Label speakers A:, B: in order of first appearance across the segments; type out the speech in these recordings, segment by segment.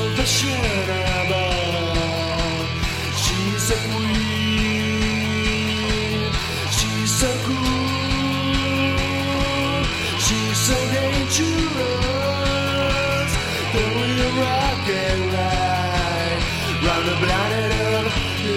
A: fashionable. She's a queen. She's so cool. She's so dangerous. Throwing a rock and ride round the planet of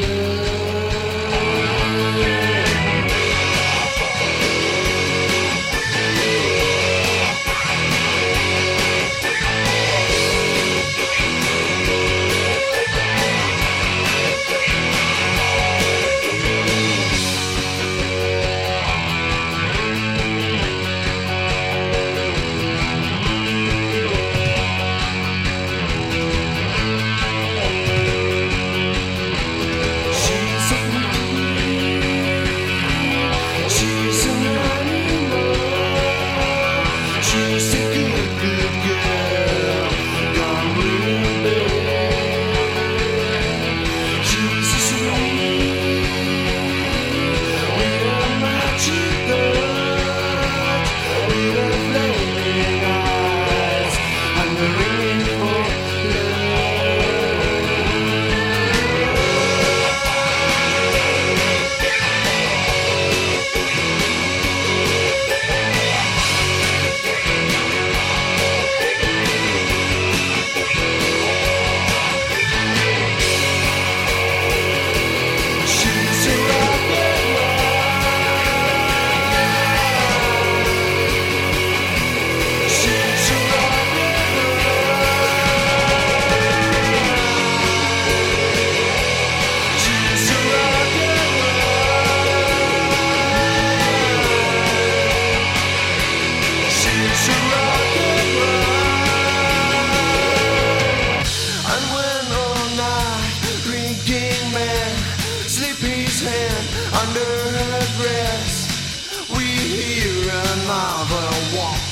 A: under her dress, we hear another walk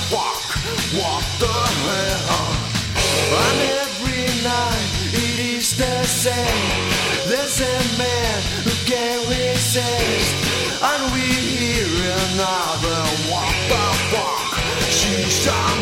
A: the hell. And every night it is the same. There's a man who can't resist, and we hear another walk. She's